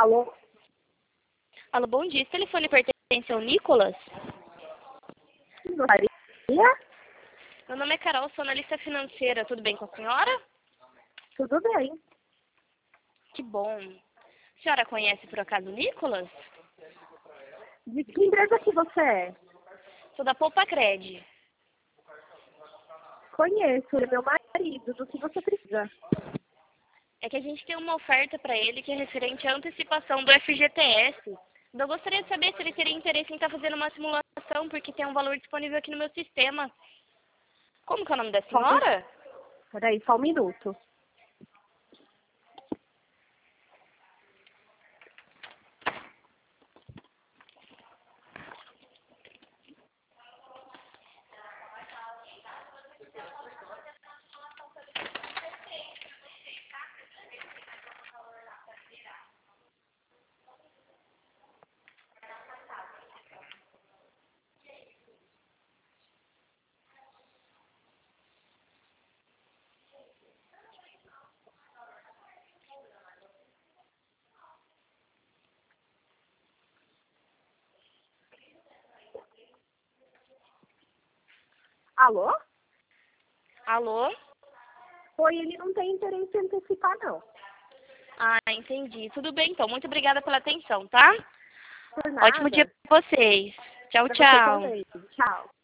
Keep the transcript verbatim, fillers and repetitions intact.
Alô? Alô, bom dia. Esse telefone pertence ao Nicolas? Gostaria? Meu nome é Carol, sou analista financeira. Tudo bem com a senhora? Tudo bem. Que bom. A senhora conhece por acaso o Nicolas? De que empresa que você é? Sou da Poupa Cred. Conheço, ele é meu marido. Do que você precisa? É que a gente tem uma oferta para ele que é referente à antecipação do F G T S. Eu gostaria de saber se ele teria interesse em estar fazendo uma simulação, porque tem um valor disponível aqui no meu sistema. Como que é o nome da Só um minuto. senhora? Peraí, só um minuto. Alô? Alô? Oi, ele não tem interesse em antecipar, não. Ah, entendi. Tudo bem, então. Muito obrigada pela atenção, tá? Por Ótimo dia nada. para vocês. Tchau, Pra você tchau. também. Tchau.